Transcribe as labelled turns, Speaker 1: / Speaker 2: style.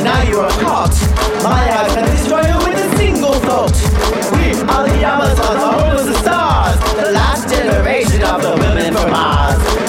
Speaker 1: and now you are caught. My axe can destroy you with a single thought. We are the Amazons, our homes the stars, the last generation of the women from Mars.